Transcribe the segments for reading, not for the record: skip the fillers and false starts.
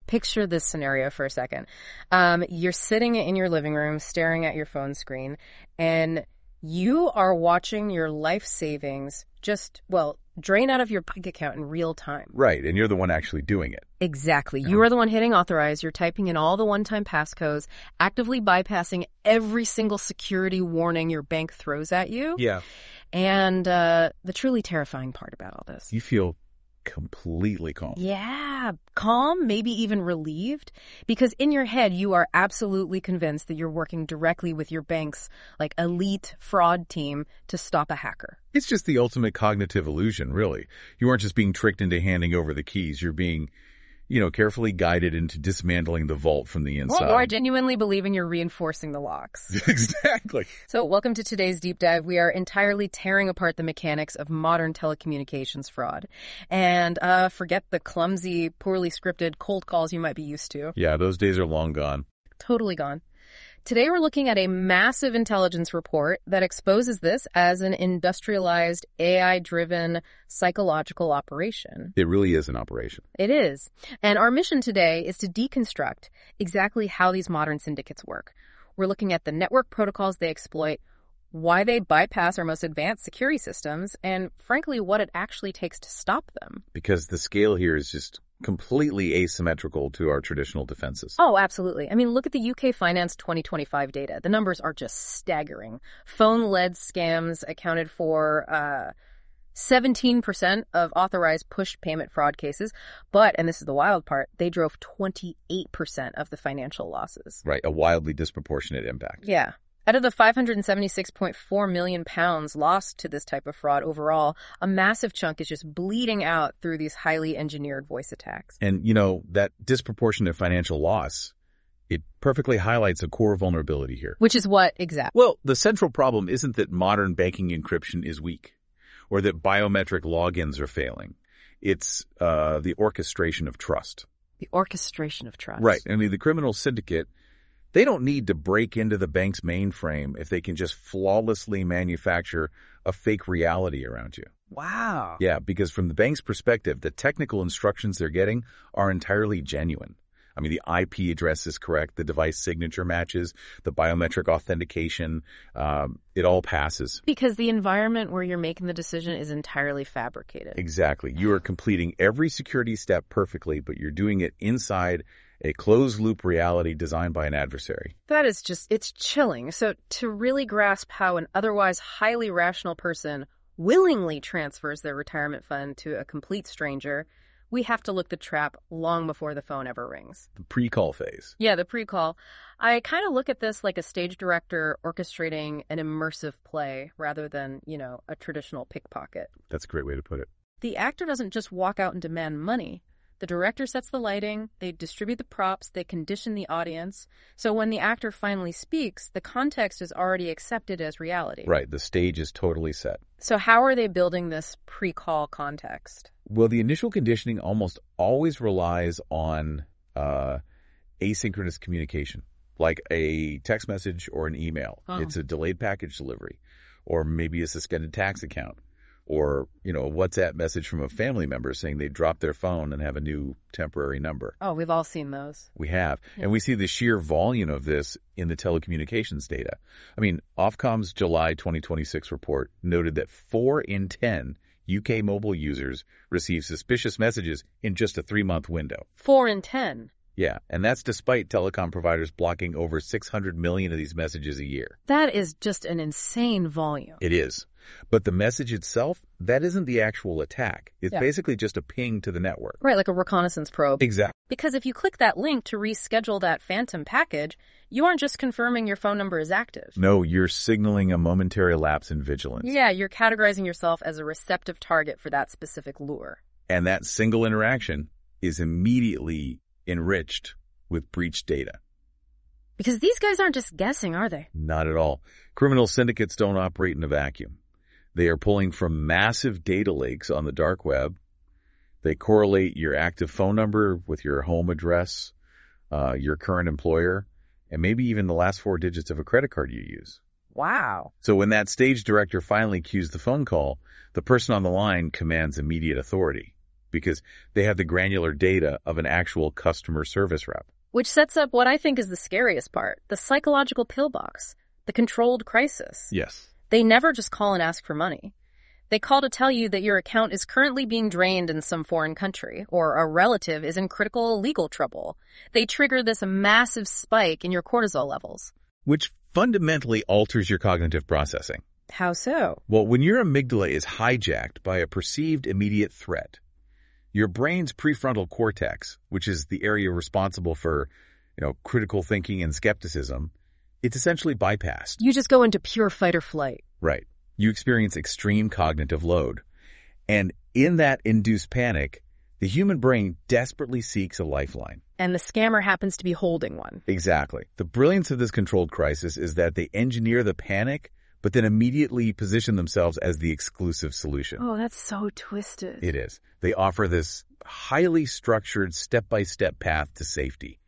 picture this scenario for a second. You're sitting in your living room staring at your phone screen, and you are watching your life savings drain out of your bank account in real time. Right, and you're the one actually doing it. Exactly. You are the one hitting authorize. You're typing in all the one-time passcodes, actively bypassing every single security warning your bank throws at you. Yeah. And the truly terrifying part about all this. You feel completely calm. Yeah, calm, maybe even relieved, because in your head you are absolutely convinced that you're working directly with your bank's elite fraud team to stop a hacker. It's just the ultimate cognitive illusion, really. You aren't just being tricked into handing over the keys. You're being, carefully guided into dismantling the vault from the inside. Or genuinely believing you're reinforcing the locks. Exactly. So welcome to today's deep dive. We are entirely tearing apart the mechanics of modern telecommunications fraud. And forget the clumsy, poorly scripted cold calls you might be used to. Yeah, those days are long gone. Totally gone. Today we're looking at a massive intelligence report that exposes this as an industrialized, AI-driven psychological operation. It really is an operation. It is. And our mission today is to deconstruct exactly how these modern syndicates work. We're looking at the network protocols they exploit, why they bypass our most advanced security systems, and frankly, what it actually takes to stop them. Because the scale here is just completely asymmetrical to our traditional defenses. Oh, absolutely. I mean, look at the UK Finance 2025 data. The numbers are just staggering. Phone-led scams accounted for 17% of authorized push payment fraud cases, but, and this is the wild part, they drove 28% of the financial losses. Right, a wildly disproportionate impact. Yeah. Out of the £576.4 million lost to this type of fraud overall, a massive chunk is just bleeding out through these highly engineered voice attacks. And, that disproportionate financial loss, it perfectly highlights a core vulnerability here. Which is what exactly? Well, the central problem isn't that modern banking encryption is weak or that biometric logins are failing. It's the orchestration of trust. The orchestration of trust. Right. I mean, the criminal syndicate, they don't need to break into the bank's mainframe if they can just flawlessly manufacture a fake reality around you. Wow. Yeah, because from the bank's perspective, the technical instructions they're getting are entirely genuine. I mean, the IP address is correct, the device signature matches, the biometric authentication, it all passes. Because the environment where you're making the decision is entirely fabricated. Exactly. You are completing every security step perfectly, but you're doing it inside a closed-loop reality designed by an adversary. That is it's chilling. So to really grasp how an otherwise highly rational person willingly transfers their retirement fund to a complete stranger, we have to look the trap long before the phone ever rings. The pre-call phase. Yeah, the pre-call. I kind of look at this like a stage director orchestrating an immersive play rather than, a traditional pickpocket. That's a great way to put it. The actor doesn't just walk out and demand money. The director sets the lighting, they distribute the props, they condition the audience. So when the actor finally speaks, the context is already accepted as reality. Right, the stage is totally set. So how are they building this pre-call context? Well, the initial conditioning almost always relies on asynchronous communication, like a text message or an email. Oh. It's a delayed package delivery, or maybe a suspended tax account. Or, a WhatsApp message from a family member saying they dropped their phone and have a new temporary number. Oh, we've all seen those. We have. Yeah. And we see the sheer volume of this in the telecommunications data. I mean, Ofcom's July 2026 report noted that 4 in 10 UK mobile users receive suspicious messages in just a 3-month window. 4 in 10? Yeah, and that's despite telecom providers blocking over 600 million of these messages a year. That is just an insane volume. It is. But the message itself, that isn't the actual attack. It's basically just a ping to the network. Right, like a reconnaissance probe. Exactly. Because if you click that link to reschedule that phantom package, you aren't just confirming your phone number is active. No, you're signaling a momentary lapse in vigilance. Yeah, you're categorizing yourself as a receptive target for that specific lure. And that single interaction is immediately enriched with breached data. Because these guys aren't just guessing, are they? Not at all. Criminal syndicates don't operate in a vacuum. They are pulling from massive data lakes on the dark web. They correlate your active phone number with your home address, your current employer, and maybe even the last 4 digits of a credit card you use. Wow. So when that stage director finally cues the phone call, the person on the line commands immediate authority. because they have the granular data of an actual customer service rep. Which sets up what I think is the scariest part, the psychological pillbox, the controlled crisis. Yes. They never just call and ask for money. They call to tell you that your account is currently being drained in some foreign country, or a relative is in critical legal trouble. They trigger this massive spike in your cortisol levels. Which fundamentally alters your cognitive processing. How so? Well, when your amygdala is hijacked by a perceived immediate threat, your brain's prefrontal cortex, which is the area responsible for, critical thinking and skepticism, it's essentially bypassed. You just go into pure fight or flight. Right. You experience extreme cognitive load. And in that induced panic, the human brain desperately seeks a lifeline. And the scammer happens to be holding one. Exactly. The brilliance of this controlled crisis is that they engineer the panic, but then immediately position themselves as the exclusive solution. Oh, that's so twisted. It is. They offer this highly structured step-by-step path to safety.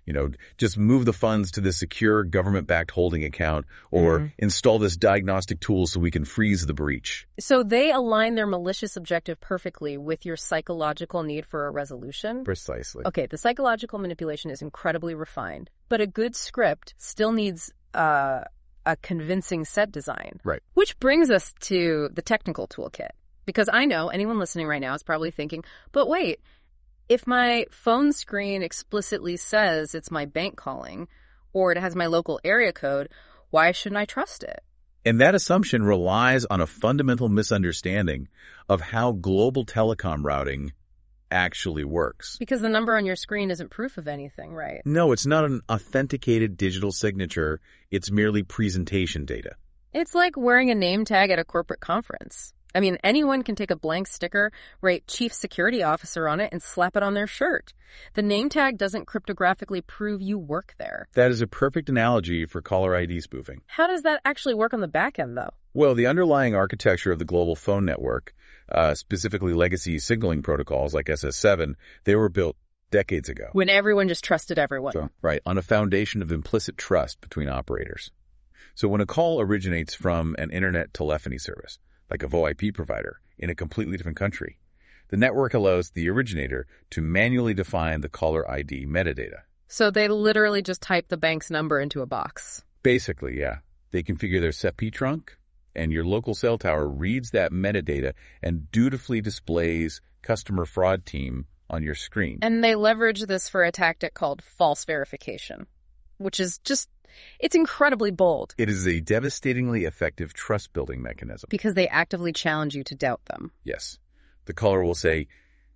Just move the funds to this secure government-backed holding account or install this diagnostic tool so we can freeze the breach. So they align their malicious objective perfectly with your psychological need for a resolution? Precisely. Okay, the psychological manipulation is incredibly refined, but a good script still needs a convincing set design. Right. Which brings us to the technical toolkit. Because I know anyone listening right now is probably thinking, but wait, if my phone screen explicitly says it's my bank calling, or it has my local area code, why shouldn't I trust it? And that assumption relies on a fundamental misunderstanding of how global telecom routing actually works. Because the number on your screen isn't proof of anything, right? No, it's not an authenticated digital signature. It's merely presentation data. It's like wearing a name tag at a corporate conference. I mean, anyone can take a blank sticker, write Chief Security Officer on it, and slap it on their shirt. The name tag doesn't cryptographically prove you work there. That is a perfect analogy for caller ID spoofing. How does that actually work on the back end, though? Well, the underlying architecture of the global phone network, specifically legacy signaling protocols like SS7, they were built decades ago. When everyone just trusted everyone. Right, on a foundation of implicit trust between operators. So when a call originates from an internet telephony service, like a VoIP provider, in a completely different country, the network allows the originator to manually define the caller ID metadata. So they literally just type the bank's number into a box. Basically, yeah. They configure their SEP trunk, and your local cell tower reads that metadata and dutifully displays customer fraud team on your screen. And they leverage this for a tactic called false verification, which is just, it's incredibly bold. It is a devastatingly effective trust-building mechanism. Because they actively challenge you to doubt them. Yes. The caller will say,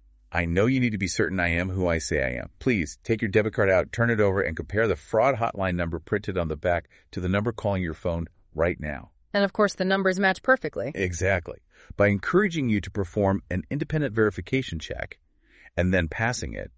I know you need to be certain I am who I say I am. Please take your debit card out, turn it over, and compare the fraud hotline number printed on the back to the number calling your phone right now. And of course, the numbers match perfectly. Exactly. By encouraging you to perform an independent verification check and then passing it,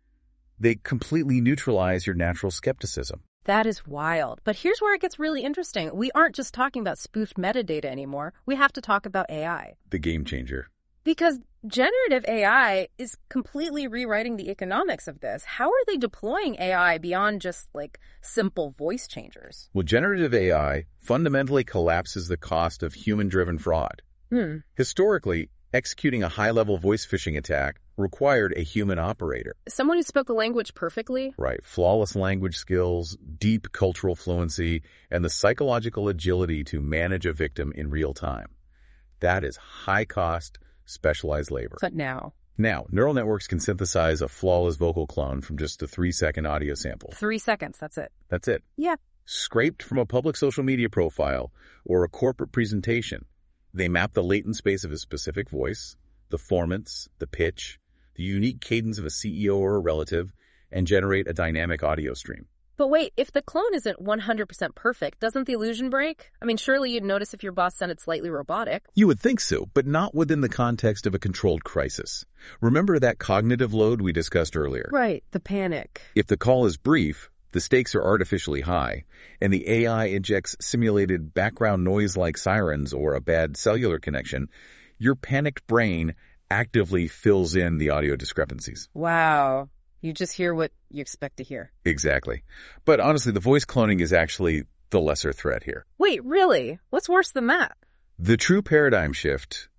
they completely neutralize your natural skepticism. That is wild. But here's where it gets really interesting. We aren't just talking about spoofed metadata anymore. We have to talk about AI. The game changer. Because generative AI is completely rewriting the economics of this. How are they deploying AI beyond just, simple voice changers? Well, generative AI fundamentally collapses the cost of human-driven fraud. Historically, executing a high-level voice phishing attack required a human operator. Someone who spoke the language perfectly? Right. Flawless language skills, deep cultural fluency, and the psychological agility to manage a victim in real time. That is high-cost, specialized labor. But now, neural networks can synthesize a flawless vocal clone from just a 3-second audio sample. 3 seconds, that's it. That's it. Yeah. Scraped from a public social media profile or a corporate presentation, they map the latent space of a specific voice, the formants, the pitch, the unique cadence of a CEO or a relative, and generate a dynamic audio stream. But wait, if the clone isn't 100% perfect, doesn't the illusion break? I mean, surely you'd notice if your boss sounded slightly robotic. You would think so, but not within the context of a controlled crisis. Remember that cognitive load we discussed earlier? Right, the panic. If the call is brief, the stakes are artificially high, and the AI injects simulated background noise like sirens or a bad cellular connection, your panicked brain actively fills in the audio discrepancies. Wow. You just hear what you expect to hear. Exactly. But honestly, the voice cloning is actually the lesser threat here. Wait, really? What's worse than that? The true paradigm shift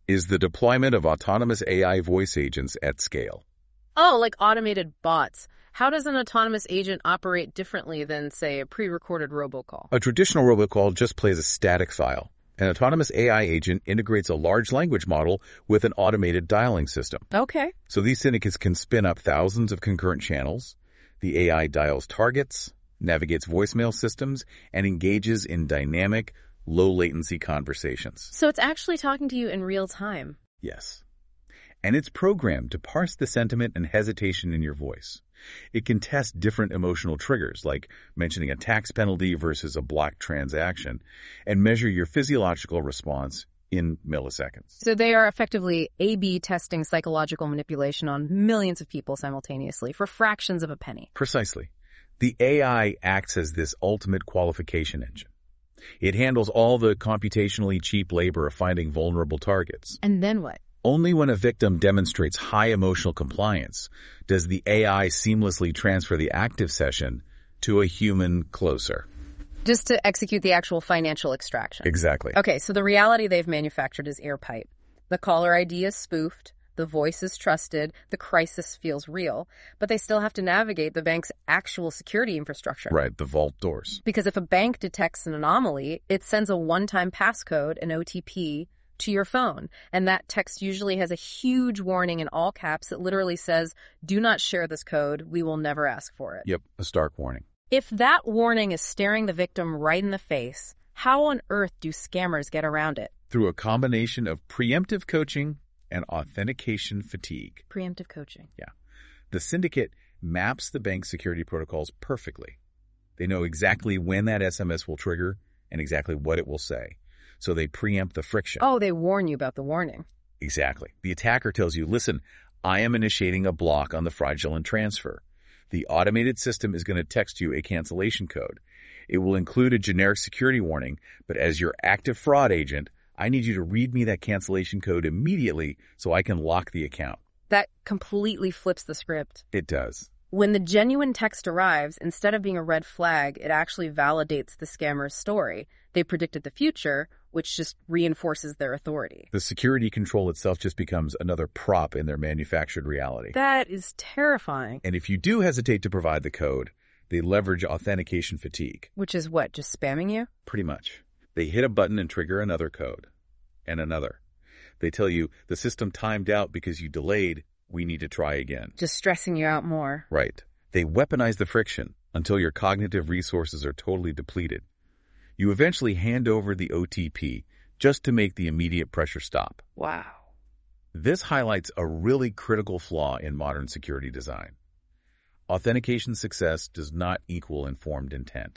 is the deployment of autonomous AI voice agents at scale. Oh, like automated bots. How does an autonomous agent operate differently than, say, a pre-recorded robocall? A traditional robocall just plays a static file. An autonomous AI agent integrates a large language model with an automated dialing system. Okay. So these syndicates can spin up thousands of concurrent channels. The AI dials targets, navigates voicemail systems, and engages in dynamic, low-latency conversations. So it's actually talking to you in real time. Yes. And it's programmed to parse the sentiment and hesitation in your voice. It can test different emotional triggers, like mentioning a tax penalty versus a blocked transaction, and measure your physiological response in milliseconds. So they are effectively A/B testing psychological manipulation on millions of people simultaneously for fractions of a penny. Precisely. The AI acts as this ultimate qualification engine. It handles all the computationally cheap labor of finding vulnerable targets. And then what? Only when a victim demonstrates high emotional compliance does the AI seamlessly transfer the active session to a human closer. Just to execute the actual financial extraction. Exactly. Okay, so the reality they've manufactured is airtight. The caller ID is spoofed, the voice is trusted, the crisis feels real, but they still have to navigate the bank's actual security infrastructure. Right, the vault doors. Because if a bank detects an anomaly, it sends a one-time passcode, an OTP, to your phone. And that text usually has a huge warning in all caps that literally says, "Do not share this code. We will never ask for it." Yep, a stark warning. If that warning is staring the victim right in the face, how on earth do scammers get around it? Through a combination of preemptive coaching and authentication fatigue. Preemptive coaching. Yeah. The syndicate maps the bank's security protocols perfectly. They know exactly when that SMS will trigger and exactly what it will say. So they preempt the friction. Oh, they warn you about the warning. Exactly. The attacker tells you, listen, I am initiating a block on the fraudulent transfer. The automated system is going to text you a cancellation code. It will include a generic security warning, but as your active fraud agent, I need you to read me that cancellation code immediately so I can lock the account. That completely flips the script. It does. When the genuine text arrives, instead of being a red flag, it actually validates the scammer's story. They predicted the future, which just reinforces their authority. The security control itself just becomes another prop in their manufactured reality. That is terrifying. And if you do hesitate to provide the code, they leverage authentication fatigue. Which is what, just spamming you? Pretty much. They hit a button and trigger another code. And another. They tell you, the system timed out because you delayed, we need to try again. Just stressing you out more. Right. They weaponize the friction until your cognitive resources are totally depleted. You eventually hand over the OTP just to make the immediate pressure stop. Wow. This highlights a really critical flaw in modern security design. Authentication success does not equal informed intent.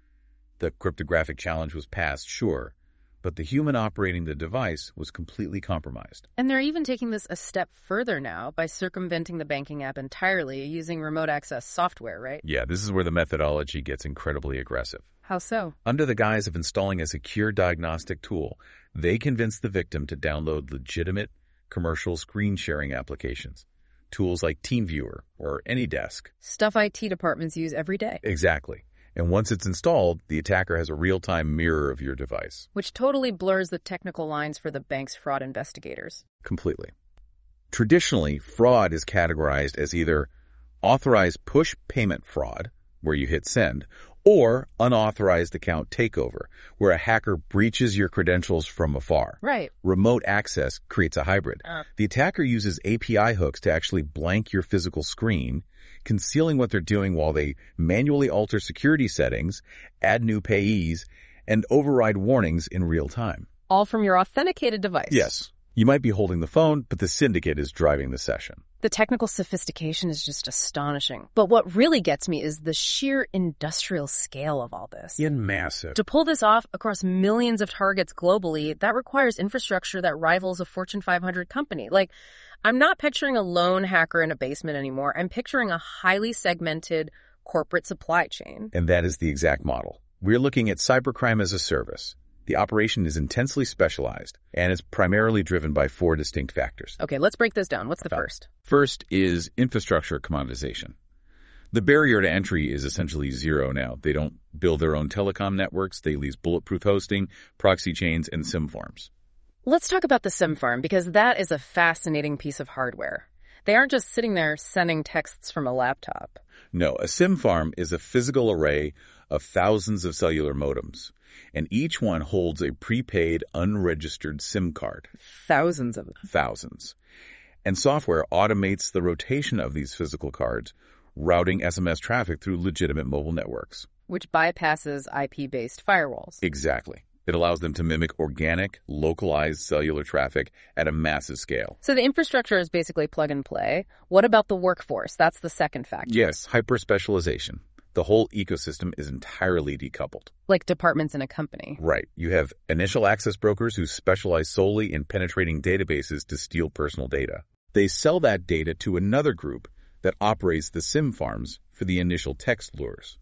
The cryptographic challenge was passed, sure, but the human operating the device was completely compromised. And they're even taking this a step further now by circumventing the banking app entirely using remote access software, right? Yeah, this is where the methodology gets incredibly aggressive. How so? Under the guise of installing a secure diagnostic tool, they convince the victim to download legitimate commercial screen sharing applications. Tools like TeamViewer or AnyDesk. Stuff IT departments use every day. Exactly. And once it's installed, the attacker has a real-time mirror of your device. Which totally blurs the technical lines for the bank's fraud investigators. Completely. Traditionally, fraud is categorized as either authorized push payment fraud, where you hit send, or unauthorized account takeover, where a hacker breaches your credentials from afar. Right. Remote access creates a hybrid. The attacker uses API hooks to actually blank your physical screen, concealing what they're doing while they manually alter security settings, add new payees, and override warnings in real time. All from your authenticated device. Yes. You might be holding the phone, but the syndicate is driving the session. The technical sophistication is just astonishing. But what really gets me is the sheer industrial scale of all this. Massive. To pull this off across millions of targets globally, that requires infrastructure that rivals a Fortune 500 company. Like, I'm not picturing a lone hacker in a basement anymore. I'm picturing a highly segmented corporate supply chain. And that is the exact model. We're looking at cybercrime as a service. The operation is intensely specialized and is primarily driven by 4 distinct factors. Okay, let's break this down. What's the first? First is infrastructure commoditization. The barrier to entry is essentially zero now. They don't build their own telecom networks. They lease bulletproof hosting, proxy chains, and SIM farms. Let's talk about the SIM farm, because that is a fascinating piece of hardware. They aren't just sitting there sending texts from a laptop. No, a SIM farm is a physical array of thousands of cellular modems, and each one holds a prepaid, unregistered SIM card. Thousands of them. Thousands. And software automates the rotation of these physical cards, routing SMS traffic through legitimate mobile networks. Which bypasses IP-based firewalls. Exactly. It allows them to mimic organic, localized cellular traffic at a massive scale. So the infrastructure is basically plug and play. What about the workforce? That's the second factor. Yes, hyper-specialization. The whole ecosystem is entirely decoupled. Like departments in a company. Right. You have initial access brokers who specialize solely in penetrating databases to steal personal data. They sell that data to another group that operates the SIM farms for the initial text lures.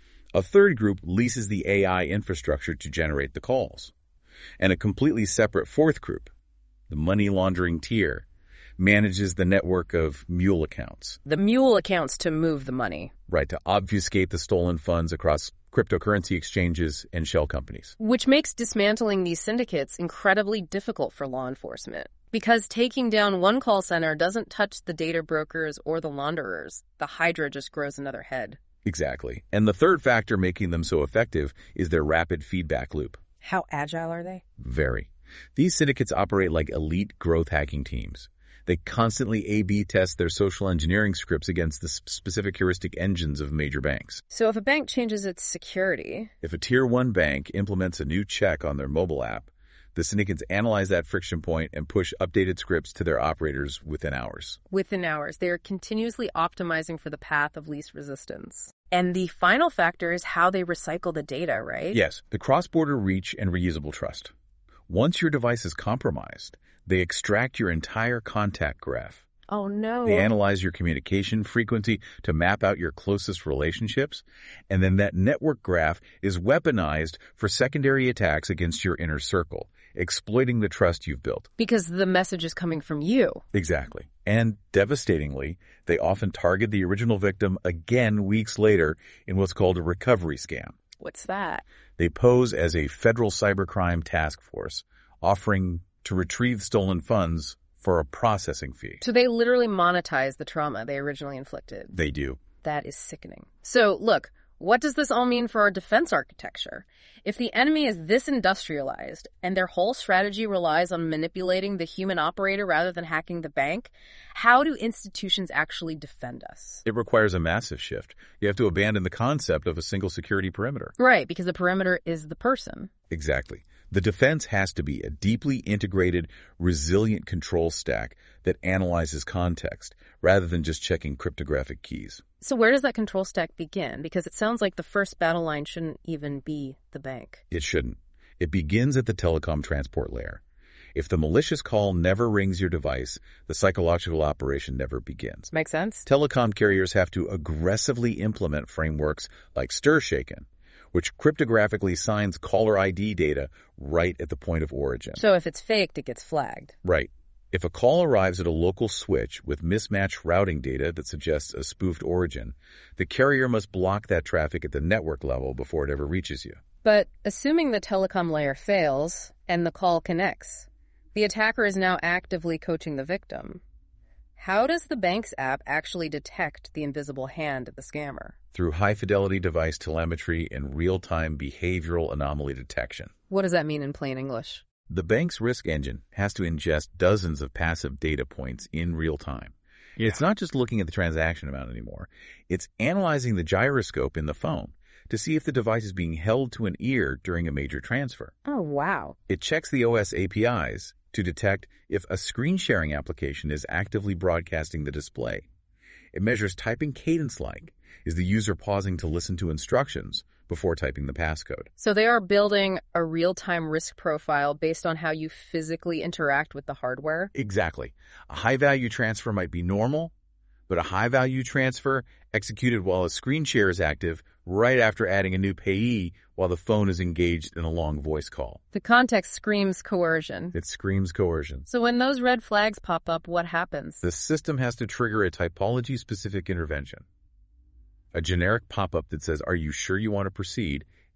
A third group leases the AI infrastructure to generate the calls. And a completely separate fourth group, the money laundering tier, manages the network of mule accounts. The mule accounts to move the money. Right, to obfuscate the stolen funds across cryptocurrency exchanges and shell companies. Which makes dismantling these syndicates incredibly difficult for law enforcement. Because taking down one call center doesn't touch the data brokers or the launderers. The Hydra just grows another head. Exactly. And the third factor making them so effective is their rapid feedback loop. How agile are they? Very. These syndicates operate like elite growth hacking teams. They constantly A/B test their social engineering scripts against the specific heuristic engines of major banks. So if a bank changes its security... If a Tier 1 bank implements a new check on their mobile app, the syndicates analyze that friction point and push updated scripts to their operators within hours. Within hours. They are continuously optimizing for the path of least resistance. And the final factor is how they recycle the data, right? Yes, the cross-border reach and reusable trust. Once your device is compromised, they extract your entire contact graph. Oh, no. They analyze your communication frequency to map out your closest relationships, and then that network graph is weaponized for secondary attacks against your inner circle, exploiting the trust you've built. Because the message is coming from you. Exactly. And devastatingly, they often target the original victim again weeks later in what's called a recovery scam. What's that? They pose as a federal cybercrime task force, offering to retrieve stolen funds for a processing fee. So they literally monetize the trauma they originally inflicted. They do. That is sickening. So, look, what does this all mean for our defense architecture? If the enemy is this industrialized and their whole strategy relies on manipulating the human operator rather than hacking the bank, how do institutions actually defend us? It requires a massive shift. You have to abandon the concept of a single security perimeter. Right, because the perimeter is the person. Exactly. The defense has to be a deeply integrated, resilient control stack that analyzes context rather than just checking cryptographic keys. So where does that control stack begin? Because it sounds like the first battle line shouldn't even be the bank. It shouldn't. It begins at the telecom transport layer. If the malicious call never rings your device, the psychological operation never begins. Makes sense? Telecom carriers have to aggressively implement frameworks like STIR/SHAKEN, which cryptographically signs caller ID data right at the point of origin. So if it's faked, it gets flagged. Right. If a call arrives at a local switch with mismatched routing data that suggests a spoofed origin, the carrier must block that traffic at the network level before it ever reaches you. But assuming the telecom layer fails and the call connects, the attacker is now actively coaching the victim. How does the bank's app actually detect the invisible hand of the scammer? Through high-fidelity device telemetry and real-time behavioral anomaly detection. What does that mean in plain English? The bank's risk engine has to ingest dozens of passive data points in real time. Yeah. It's not just looking at the transaction amount anymore. It's analyzing the gyroscope in the phone to see if the device is being held to an ear during a major transfer. Oh, wow. It checks the OS APIs to detect if a screen sharing application is actively broadcasting the display. It measures typing cadence like. Is the user pausing to listen to instructions before typing the passcode? So they are building a real-time risk profile based on how you physically interact with the hardware? Exactly. A high-value transfer might be normal, but a high-value transfer executed while a screen share is active right after adding a new payee while the phone is engaged in a long voice call. The context screams coercion. It screams coercion. So when those red flags pop up, what happens? The system has to trigger a typology-specific intervention. A generic pop-up that says, "Are you sure you want to proceed?"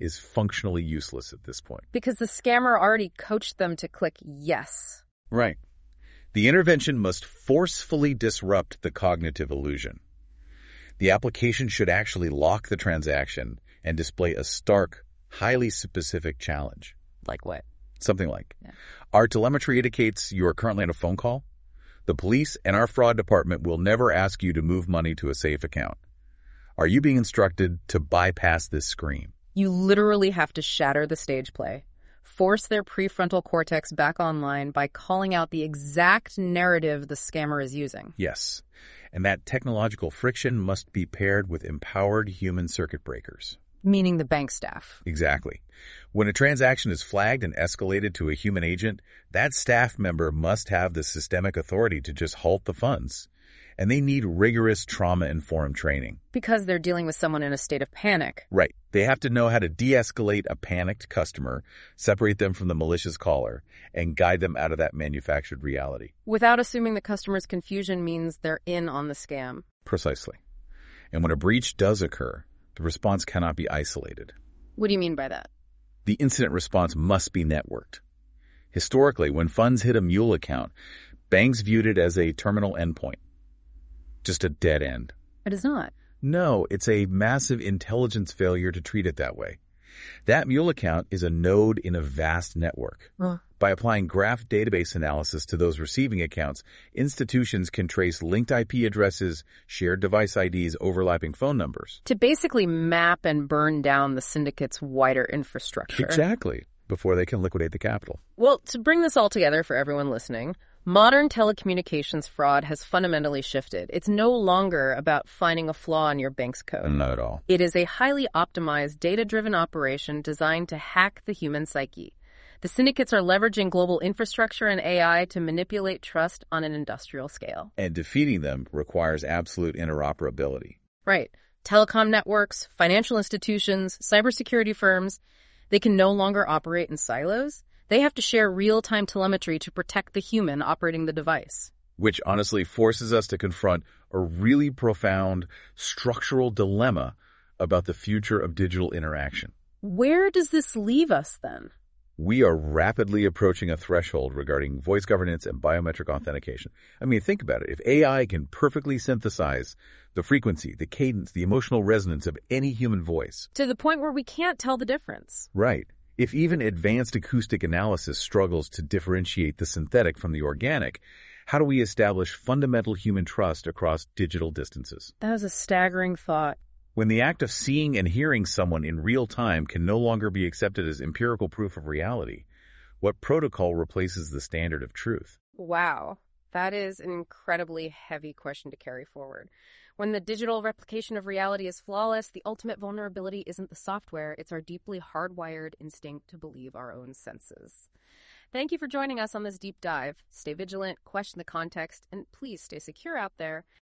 is functionally useless at this point. Because the scammer already coached them to click yes. Right. The intervention must forcefully disrupt the cognitive illusion. The application should actually lock the transaction and display a stark, highly specific challenge. Like what? Something like, our telemetry indicates you are currently on a phone call. The police and our fraud department will never ask you to move money to a safe account. Are you being instructed to bypass this screen? You literally have to shatter the stage play, force their prefrontal cortex back online by calling out the exact narrative the scammer is using. Yes, and that technological friction must be paired with empowered human circuit breakers. Meaning the bank staff. Exactly. When a transaction is flagged and escalated to a human agent, that staff member must have the systemic authority to just halt the funds. And they need rigorous trauma-informed training. Because they're dealing with someone in a state of panic. Right. They have to know how to de-escalate a panicked customer, separate them from the malicious caller, and guide them out of that manufactured reality. Without assuming the customer's confusion means they're in on the scam. Precisely. And when a breach does occur, the response cannot be isolated. What do you mean by that? The incident response must be networked. Historically, when funds hit a mule account, banks viewed it as a terminal endpoint. Just a dead end. It is not. No, it's a massive intelligence failure to treat it that way. That mule account is a node in a vast network. By applying graph database analysis to those receiving accounts, institutions can trace linked IP addresses, shared device IDs, overlapping phone numbers. To basically map and burn down the syndicate's wider infrastructure. Exactly, before they can liquidate the capital. Well, to bring this all together for everyone listening, modern telecommunications fraud has fundamentally shifted. It's no longer about finding a flaw in your bank's code. Not at all. It is a highly optimized, data-driven operation designed to hack the human psyche. The syndicates are leveraging global infrastructure and AI to manipulate trust on an industrial scale. And defeating them requires absolute interoperability. Right. Telecom networks, financial institutions, cybersecurity firms, they can no longer operate in silos. They have to share real-time telemetry to protect the human operating the device. Which honestly forces us to confront a really profound structural dilemma about the future of digital interaction. Where does this leave us then? We are rapidly approaching a threshold regarding voice governance and biometric authentication. I mean, think about it. If AI can perfectly synthesize the frequency, the cadence, the emotional resonance of any human voice. To the point where we can't tell the difference. Right. If even advanced acoustic analysis struggles to differentiate the synthetic from the organic, how do we establish fundamental human trust across digital distances? That was a staggering thought. When the act of seeing and hearing someone in real time can no longer be accepted as empirical proof of reality, what protocol replaces the standard of truth? Wow, that is an incredibly heavy question to carry forward. When the digital replication of reality is flawless, the ultimate vulnerability isn't the software, it's our deeply hardwired instinct to believe our own senses. Thank you for joining us on this deep dive. Stay vigilant, question the context, and please stay secure out there.